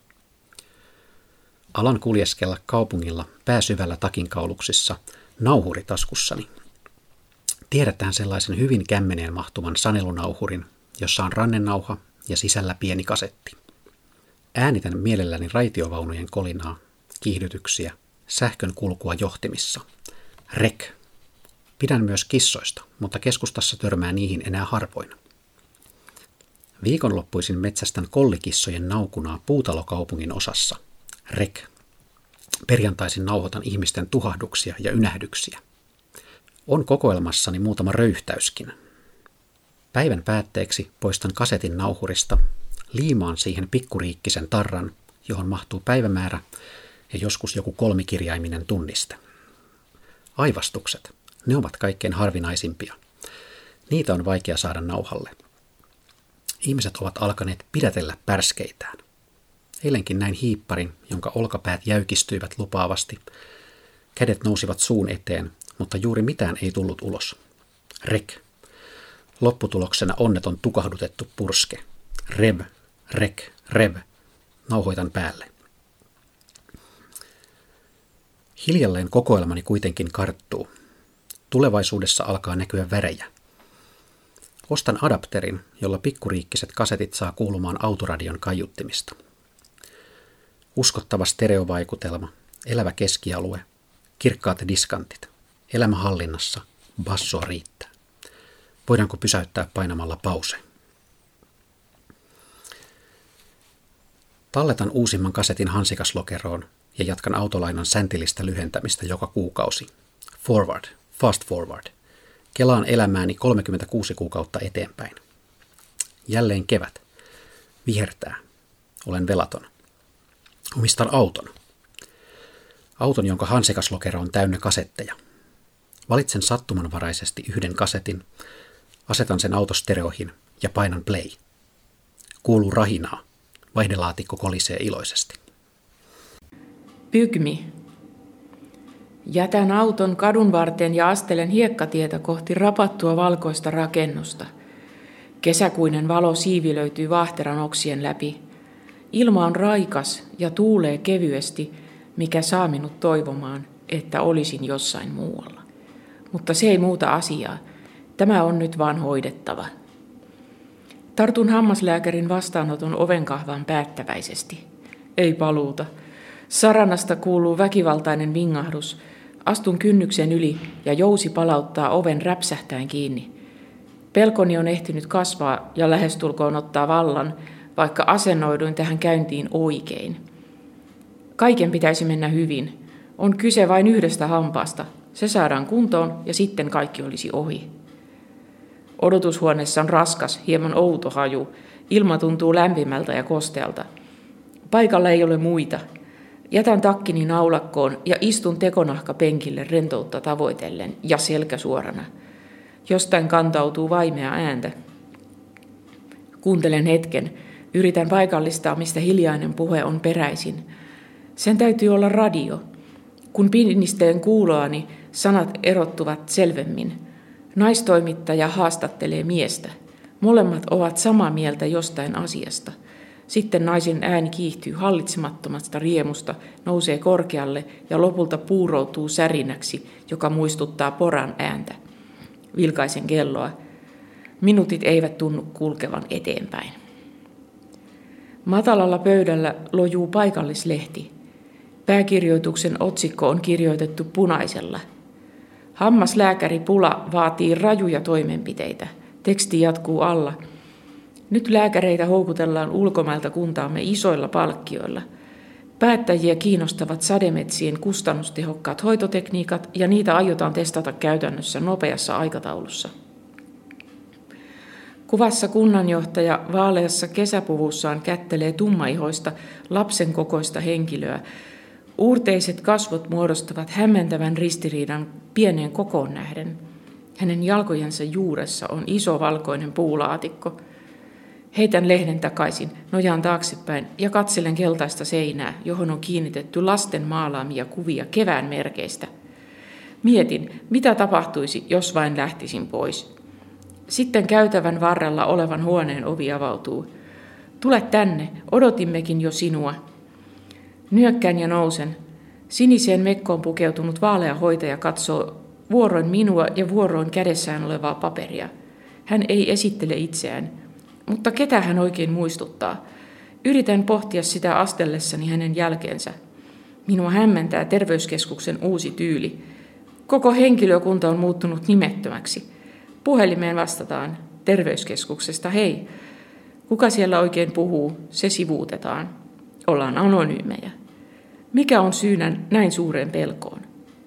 Alan kuljeskella kaupungilla pääsyvällä takinkauluksissa, nauhuri taskussani. Tiedetään sellaisen hyvin kämmeneen mahtuvan sanelunauhurin, jossa on rannenauha ja sisällä pieni kasetti. Äänitän mielelläni raitiovaunujen kolinaa, kiihdytyksiä, sähkön kulkua johtimissa. Rek. Pidän myös kissoista, mutta keskustassa törmää niihin enää harvoin. Viikonloppuisin metsästän kollikissojen naukunaa Puutalokaupungin osassa. Rek. Perjantaisin nauhoitan ihmisten tuhahduksia ja ynähdyksiä. On kokoelmassani muutama röyhtäyskin. Päivän päätteeksi poistan kasetin nauhurista, liimaan siihen pikkuriikkisen tarran, johon mahtuu päivämäärä ja joskus joku 3-kirjaiminen tunniste. Aivastukset, ne ovat kaikkein harvinaisimpia. Niitä on vaikea saada nauhalle. Ihmiset ovat alkaneet pidätellä pärskeitään. Eilenkin näin hiipparin, jonka olkapäät jäykistyivät lupaavasti. Kädet nousivat suun eteen, mutta juuri mitään ei tullut ulos. Rek. Lopputuloksena onneton tukahdutettu purske. Rev, rek, rev. Nauhoitan päälle. Hiljalleen kokoelmani kuitenkin karttuu. Tulevaisuudessa alkaa näkyä värejä. Ostan adapterin, jolla pikkuriikkiset kasetit saa kuulumaan autoradion kaiuttimista. Uskottava stereovaikutelma, elävä keskialue, kirkkaat diskantit, elämä hallinnassa, bassoa riittää. Voidaanko pysäyttää painamalla pause? Talletan uusimman kasetin hansikaslokeroon ja jatkan autolainan säntillistä lyhentämistä joka kuukausi. Forward, fast forward. Kelaan elämääni 36 kuukautta eteenpäin. Jälleen kevät. Vihertää. Olen velaton. Omistan auton. Auton, jonka hansikkaslokero on täynnä kasetteja. Valitsen sattumanvaraisesti yhden kasetin, asetan sen autostereoihin ja painan play. Kuuluu rahinaa. Vaihdelaatikko kolisee iloisesti. Pygmi. Jätän auton kadun varteen ja astelen hiekkatietä kohti rapattua valkoista rakennusta. Kesäkuinen valo siivilöityy vaahteran oksien läpi. Ilma on raikas ja tuulee kevyesti, mikä saa minut toivomaan, että olisin jossain muualla. Mutta se ei muuta asiaa. Tämä on nyt vaan hoidettava. Tartun hammaslääkärin vastaanoton ovenkahvaan päättäväisesti. Ei paluuta. Saranasta kuuluu väkivaltainen vingahdus. Astun kynnyksen yli ja jousi palauttaa oven räpsähtäen kiinni. Pelkoni on ehtinyt kasvaa ja lähestulkoon ottaa vallan, vaikka asennoiduin tähän käyntiin oikein. Kaiken pitäisi mennä hyvin. On kyse vain yhdestä hampaasta. Se saadaan kuntoon ja sitten kaikki olisi ohi. Odotushuoneessa on raskas, hieman outo haju. Ilma tuntuu lämpimältä ja kostealta. Paikalla ei ole muita. Jätän takkini naulakkoon ja istun tekonahkapenkille rentoutta tavoitellen ja selkä suorana. Jostain kantautuu vaimea ääntä. Kuuntelen hetken. Yritän paikallistaa, mistä hiljainen puhe on peräisin. Sen täytyy olla radio. Kun pinnistelen kuuloani, sanat erottuvat selvemmin. Naistoimittaja haastattelee miestä. Molemmat ovat samaa mieltä jostain asiasta. Sitten naisen ääni kiihtyy hallitsemattomasta riemusta, nousee korkealle ja lopulta puuroutuu särinäksi, joka muistuttaa poran ääntä. Vilkaisen kelloa. Minuutit eivät tunnu kulkevan eteenpäin. Matalalla pöydällä lojuu paikallislehti. Pääkirjoituksen otsikko on kirjoitettu punaisella. Hammaslääkäripula vaatii rajuja toimenpiteitä. Teksti jatkuu alla. Nyt lääkäreitä houkutellaan ulkomailta kuntaamme isoilla palkkioilla. Päättäjiä kiinnostavat sademetsien kustannustehokkaat hoitotekniikat ja niitä aiotaan testata käytännössä nopeassa aikataulussa. Kuvassa kunnanjohtaja vaaleassa kesäpuvussaan kättelee tummaihoista lapsen kokoista henkilöä. Uurteiset kasvot muodostavat hämmentävän ristiriidan pieneen kokoon nähden. Hänen jalkojensa juuressa on iso valkoinen puulaatikko. Heitän lehden takaisin, nojaan taaksepäin ja katselen keltaista seinää, johon on kiinnitetty lasten maalaamia kuvia kevään merkeistä. Mietin, mitä tapahtuisi, jos vain lähtisin pois. Sitten käytävän varrella olevan huoneen ovi avautuu. Tule tänne, odotimmekin jo sinua. Nyökkään ja nousen. Siniseen mekkoon pukeutunut vaalea hoitaja katsoo vuoroin minua ja vuoroin kädessään olevaa paperia. Hän ei esittele itseään. Mutta ketä hän oikein muistuttaa? Yritän pohtia sitä astellessani hänen jälkeensä. Minua hämmentää terveyskeskuksen uusi tyyli. Koko henkilökunta on muuttunut nimettömäksi. Puhelimeen vastataan terveyskeskuksesta hei. Kuka siellä oikein puhuu, se sivuutetaan. Ollaan anonyymejä. Mikä on syynä näin suureen pelkoon?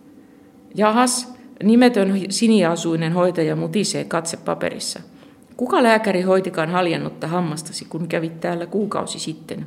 Jahas, nimetön siniasuinen hoitaja mutisee katsepaperissa. Kuka lääkäri hoitikaan haljennutta hammastasi, kun kävit täällä kuukausi sitten?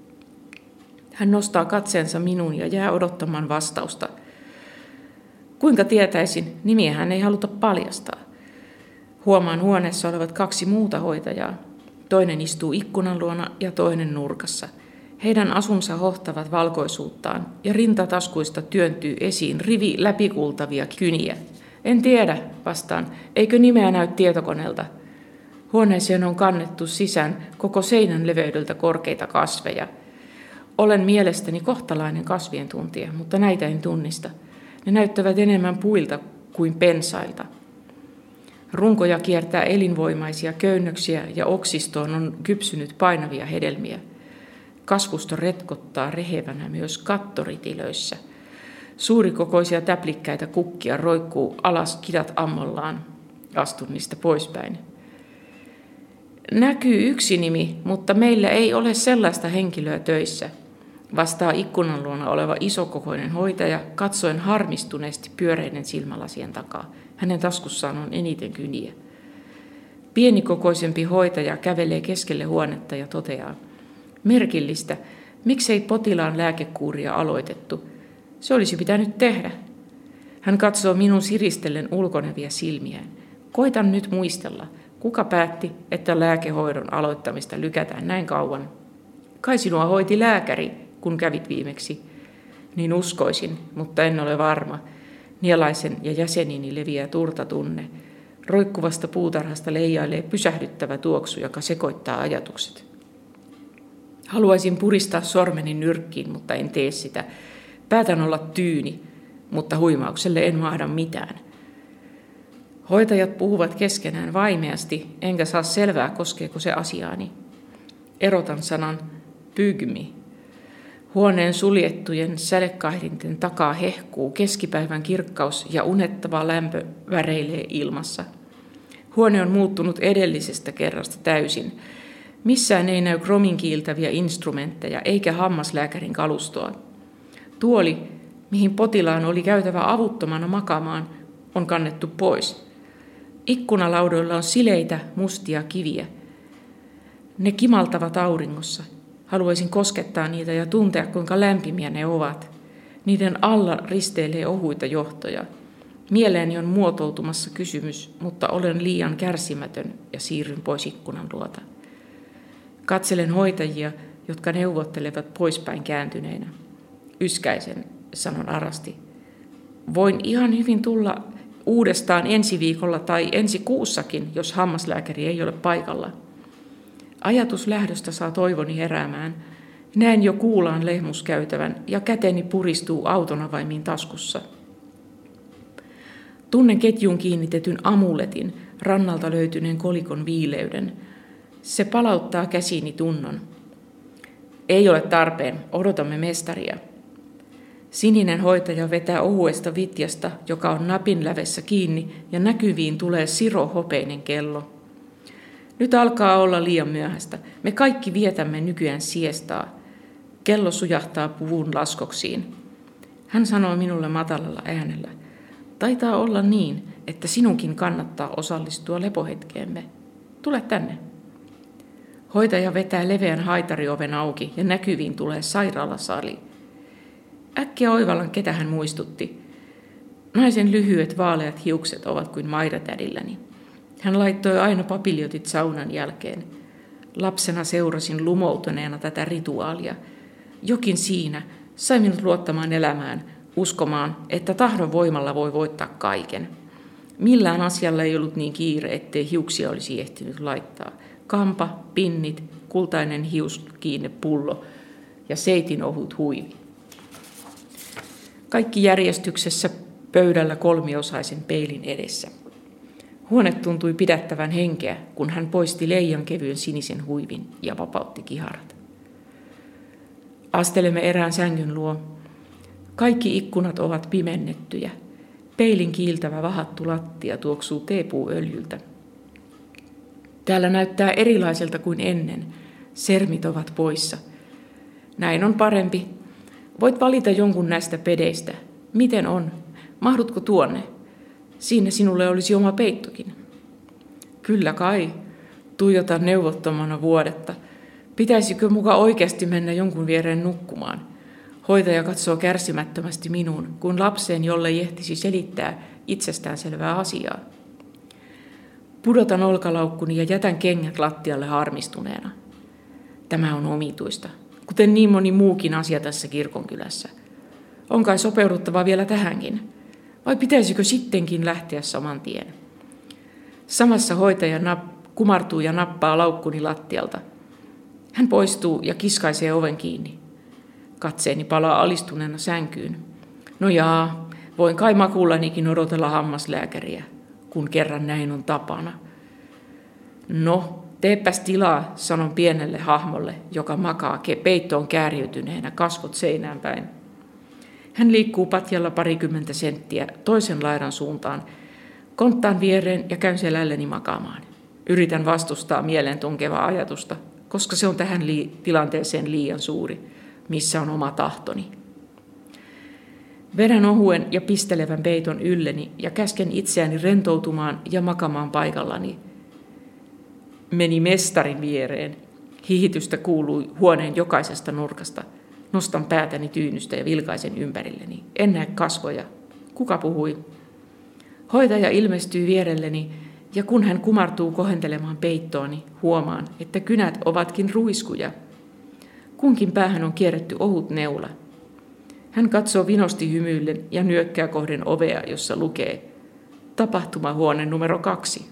Hän nostaa katseensa minuun ja jää odottamaan vastausta. Kuinka tietäisin, nimiä hän ei haluta paljastaa. Huomaan huoneessa olevat 2 muuta hoitajaa. Toinen istuu ikkunan luona ja toinen nurkassa. Heidän asunsa hohtavat valkoisuuttaan ja rintataskuista työntyy esiin rivi läpikultavia kyniä. En tiedä, vastaan. Eikö nimeä näy tietokoneelta? Huoneeseen on kannettu sisään koko seinän leveydeltä korkeita kasveja. Olen mielestäni kohtalainen kasvien tuntija, mutta näitä en tunnista. Ne näyttävät enemmän puilta kuin pensailta. Runkoja kiertää elinvoimaisia köynnöksiä ja oksistoon on kypsynyt painavia hedelmiä. Kasvusto retkottaa rehevänä myös kattoritilöissä. Suurikokoisia täplikkäitä kukkia roikkuu alas kidat ammollaan. Astun niistä poispäin. Näkyy yksi nimi, mutta meillä ei ole sellaista henkilöä töissä, vastaa ikkunan luona oleva isokokoinen hoitaja katsoen harmistuneesti pyöreiden silmälasien takaa. Hänen taskussaan on eniten kyniä. Pienikokoisempi hoitaja kävelee keskelle huonetta ja toteaa: merkillistä, miksei potilaan lääkekuuria aloitettu? Se olisi pitänyt tehdä. Hän katsoo minun siristellen ulkonevia silmiään. Koitan nyt muistella, kuka päätti, että lääkehoidon aloittamista lykätään näin kauan. Kai sinua hoiti lääkäri, kun kävit viimeksi. Niin uskoisin, mutta en ole varma. Nielaisen ja jäsenini leviää turtatunne. Roikkuvasta puutarhasta leijailee pysähdyttävä tuoksu, joka sekoittaa ajatukset. Haluaisin puristaa sormeni nyrkkiin, mutta en tee sitä. Päätän olla tyyni, mutta huimaukselle en mahda mitään. Hoitajat puhuvat keskenään vaimeasti, enkä saa selvää, koskeeko se asiaani. Erotan sanan pygmi. Huoneen suljettujen sädekaihdinten takaa hehkuu keskipäivän kirkkaus ja unettava lämpö väreilee ilmassa. Huone on muuttunut edellisestä kerrasta täysin. Missään ei näy kromin kiiltäviä instrumentteja eikä hammaslääkärin kalustoa. Tuoli, mihin potilaan oli käytävä avuttomana makaamaan, on kannettu pois. Ikkunalaudoilla on sileitä, mustia kiviä. Ne kimaltavat auringossa. Haluaisin koskettaa niitä ja tuntea, kuinka lämpimiä ne ovat. Niiden alla risteilee ohuita johtoja. Mieleeni on muotoutumassa kysymys, mutta olen liian kärsimätön ja siirryn pois ikkunan luota. Katselen hoitajia, jotka neuvottelevat poispäin kääntyneinä. Yskäisen, sanon arasti. Voin ihan hyvin tulla uudestaan ensi viikolla tai ensi kuussakin, jos hammaslääkäri ei ole paikalla. Ajatus lähdöstä saa toivoni heräämään. Näen jo kuulaan lehmuskäytävän ja käteni puristuu auton avaimiin taskussa. Tunnen ketjuun kiinnitetyn amuletin, rannalta löytyneen kolikon viileyden. Se palauttaa käsiini tunnon. Ei ole tarpeen, odotamme mestaria. Sininen hoitaja vetää ohuesta vitjasta, joka on napin lävessä kiinni, ja näkyviin tulee sirohopeinen kello. Nyt alkaa olla liian myöhäistä. Me kaikki vietämme nykyään siestaa. Kello sujahtaa puvun laskoksiin. Hän sanoo minulle matalalla äänellä: taitaa olla niin, että sinunkin kannattaa osallistua lepohetkeemme. Tule tänne. Hoitaja vetää leveän haitarioven auki ja näkyviin tulee sairaalasali. Äkkiä oivallan, ketä hän muistutti. Naisen lyhyet vaaleat hiukset ovat kuin maidatädilläni. Hän laittoi aina papiljotit saunan jälkeen. Lapsena seurasin lumoutuneena tätä rituaalia. Jokin siinä sai minut luottamaan elämään, uskomaan, että tahdon voimalla voi voittaa kaiken. Millään asialla ei ollut niin kiire, ettei hiuksia olisi ehtinyt laittaa. Kampa, pinnit, kultainen hiuskiinnepullo ja seitin ohut huivi. Kaikki järjestyksessä pöydällä kolmiosaisen peilin edessä. Huone tuntui pidättävän henkeä, kun hän poisti leijan kevyen sinisen huivin ja vapautti kiharat. Astelemme erään sängyn luo. Kaikki ikkunat ovat pimennettyjä. Peilin kiiltävä vahattu lattia tuoksuu teepuuöljyltä. Täällä näyttää erilaiselta kuin ennen. Sermit ovat poissa. Näin on parempi. Voit valita jonkun näistä pedeistä. Miten on? Mahdutko tuonne? Siinä sinulle olisi oma peittokin. Kyllä kai. Tuijotan neuvottomana vuodetta. Pitäisikö muka oikeasti mennä jonkun viereen nukkumaan? Hoitaja katsoo kärsimättömästi minuun, kuin lapseen, jolle ei ehtisi selittää itsestäänselvää asiaa. Pudotan olkalaukkuni ja jätän kengät lattialle harmistuneena. Tämä on omituista, kuten niin moni muukin asia tässä kirkonkylässä. On kai sopeuduttava vielä tähänkin. Vai pitäisikö sittenkin lähteä saman tien? Samassa hoitaja kumartuu ja nappaa laukkuni lattialta. Hän poistuu ja kiskaisee oven kiinni. Katseeni palaa alistuneena sänkyyn. No jaa, voin kai makuullanikin odotella hammaslääkäriä, kun kerran näin on tapana. No, Teepäs tilaa, sanon pienelle hahmolle, joka makaa peittoon kääriytyneenä, kasvot seinään päin. Hän liikkuu patjalla 20 senttiä toisen laidan suuntaan. Konttaan viereen ja käyn selälleni makaamaan. Yritän vastustaa mieleen tunkevaa ajatusta, koska se on tähän tilanteeseen liian suuri, missä on oma tahtoni. Vedän ohuen ja pistelevän peiton ylleni ja käsken itseäni rentoutumaan ja makamaan paikallani. Meni mestarin viereen. Hihitystä kuului huoneen jokaisesta nurkasta. Nostan päätäni tyynystä ja vilkaisen ympärilleni. En näe kasvoja. Kuka puhui? Hoitaja ilmestyy vierelleni, ja kun hän kumartuu kohentelemaan peittoani, huomaan, että kynät ovatkin ruiskuja. Kunkin päähän on kierretty ohut neula. Hän katsoo vinosti hymyillen ja nyökkää kohden ovea, jossa lukee tapahtumahuone numero 2.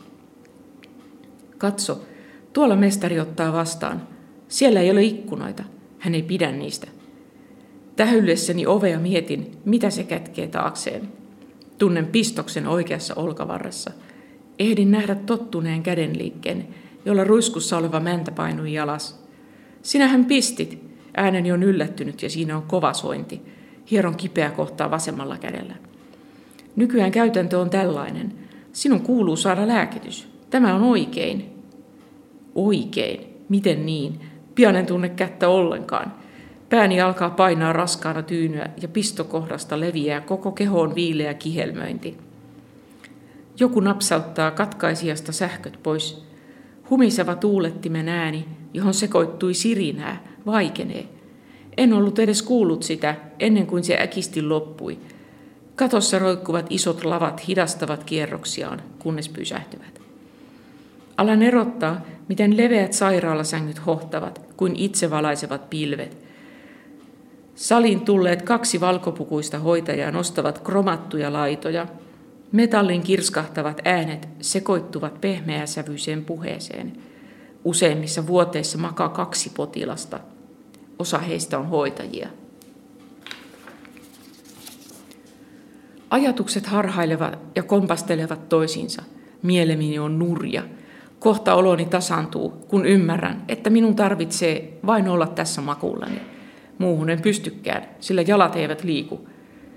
Katso, tuolla mestari ottaa vastaan. Siellä ei ole ikkunoita. Hän ei pidä niistä. Tähyllessäni ovea mietin, mitä se kätkee taakseen. Tunnen pistoksen oikeassa olkavarressa. Ehdin nähdä tottuneen kädenliikkeen, jolla ruiskussa oleva mäntä painui alas. Sinähän pistit. Ääneni on yllättynyt ja siinä on kova sointi. Hieron kipeä kohtaa vasemmalla kädellä. Nykyään käytäntö on tällainen. Sinun kuuluu saada lääkitys. Tämä on oikein. Oikein? Miten niin? Pian en tunne kättä ollenkaan. Pääni alkaa painaa raskaana tyynyä ja pistokohdasta leviää koko kehoon viileä kihelmöinti. Joku napsauttaa katkaisijasta sähköt pois. Humiseva tuulettimen ääni, johon sekoittui sirinää, vaikenee. En ollut edes kuullut sitä ennen kuin se äkisti loppui. Katossa roikkuvat isot lavat hidastavat kierroksiaan, kunnes pysähtyvät. Alan erottaa, miten leveät sairaalasängyt hohtavat, kuin itsevalaisevat pilvet. Saliin tulleet 2 valkopukuista hoitajaa nostavat kromattuja laitoja. Metallin kirskahtavat äänet sekoittuvat pehmeäsävyiseen puheeseen. Useimmissa vuoteissa makaa 2 potilasta. Osa heistä on hoitajia. Ajatukset harhailevat ja kompastelevat toisiinsa. Mieleni on nurja. Kohta oloni tasaantuu, kun ymmärrän, että minun tarvitsee vain olla tässä makuullani. Muuhun en pystykään, sillä jalat eivät liiku.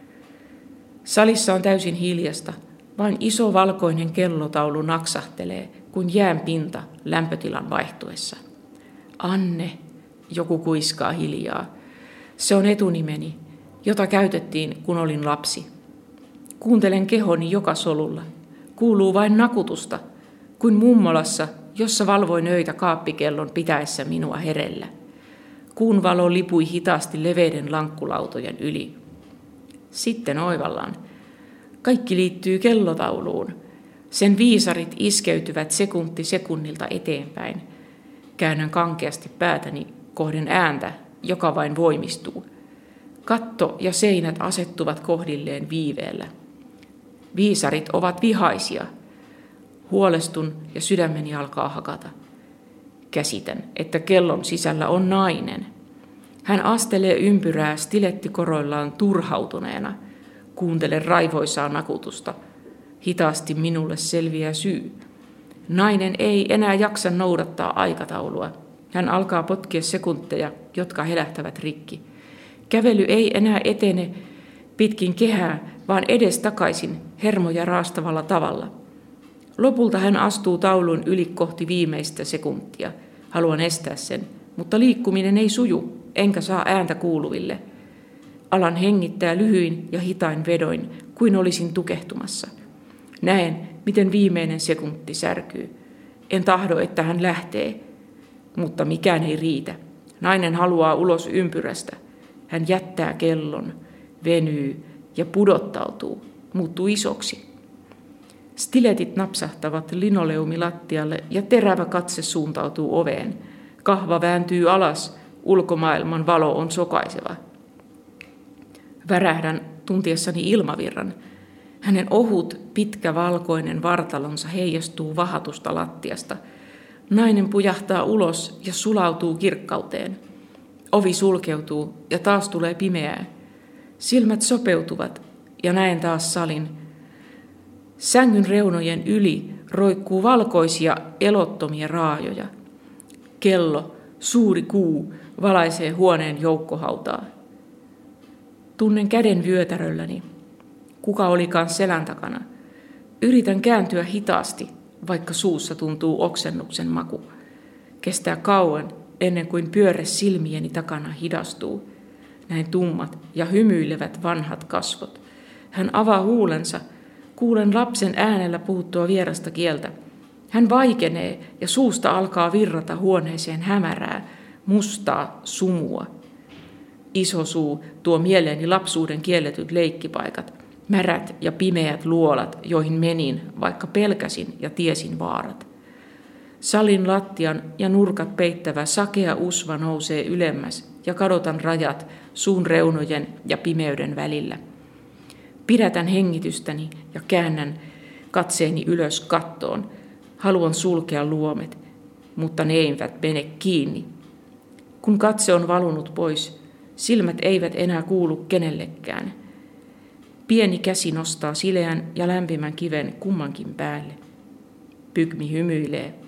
Salissa on täysin hiljasta. Vain iso valkoinen kellotaulu naksahtelee, kun jään pinta lämpötilan vaihtuessa. Anne, joku kuiskaa hiljaa. Se on etunimeni, jota käytettiin, kun olin lapsi. Kuuntelen kehoni joka solulla. Kuuluu vain nakutusta, kuin mummolassa, jossa valvoin öitä kaappikellon pitäessä minua herellä. Kuun valo lipui hitaasti leveiden lankkulautojen yli. Sitten oivallaan. Kaikki liittyy kellotauluun. Sen viisarit iskeytyvät sekunti sekunnilta eteenpäin. Käännän kankeasti päätäni kohden ääntä, joka vain voimistuu. Katto ja seinät asettuvat kohdilleen viiveellä. Viisarit ovat vihaisia. Huolestun ja sydämeni alkaa hakata. Käsitän, että kellon sisällä on nainen. Hän astelee ympyrää stilettikoroillaan turhautuneena. Kuuntelen raivoisaa nakutusta. Hitaasti minulle selviää syy. Nainen ei enää jaksa noudattaa aikataulua. Hän alkaa potkia sekunteja, jotka helähtävät rikki. Kävely ei enää etene pitkin kehää, vaan edestakaisin hermoja raastavalla tavalla. Lopulta hän astuu taulun yli kohti viimeistä sekuntia. Haluan estää sen, mutta liikkuminen ei suju, enkä saa ääntä kuuluville. Alan hengittää lyhyin ja hitain vedoin, kuin olisin tukehtumassa. Näen, miten viimeinen sekunti särkyy. En tahdo, että hän lähtee, mutta mikään ei riitä. Nainen haluaa ulos ympyrästä. Hän jättää kellon, venyy ja pudottautuu, muuttuu isoksi. Stiletit napsahtavat linoleumilattialle ja terävä katse suuntautuu oveen. Kahva vääntyy alas, ulkomaailman valo on sokaiseva. Värähdän tuntiessani ilmavirran. Hänen ohut, pitkä valkoinen vartalonsa heijastuu vahatusta lattiasta. Nainen pujahtaa ulos ja sulautuu kirkkauteen. Ovi sulkeutuu ja taas tulee pimeää. Silmät sopeutuvat ja näen taas salin. Sängyn reunojen yli roikkuu valkoisia elottomia raajoja. Kello, suuri kuu, valaisee huoneen joukkohautaa. Tunnen käden vyötärölläni. Kuka olikaan selän takana. Yritän kääntyä hitaasti, vaikka suussa tuntuu oksennuksen maku. Kestää kauan, ennen kuin pyörre silmieni takana hidastuu. Näin tummat ja hymyilevät vanhat kasvot. Hän avaa huulensa. Kuulen lapsen äänellä puhuttua vierasta kieltä. Hän vaikenee ja suusta alkaa virrata huoneeseen hämärää, mustaa sumua. Iso suu tuo mieleeni lapsuuden kielletyt leikkipaikat, märät ja pimeät luolat, joihin menin, vaikka pelkäsin ja tiesin vaarat. Salin lattian ja nurkat peittävä sakea usva nousee ylemmäs ja kadotan rajat suun reunojen ja pimeyden välillä. Pidätän hengitystäni ja käännän katseeni ylös kattoon. Haluan sulkea luomet, mutta ne eivät mene kiinni. Kun katse on valunut pois, silmät eivät enää kuulu kenellekään. Pieni käsi nostaa sileän ja lämpimän kiven kummankin päälle. Pygmi hymyilee.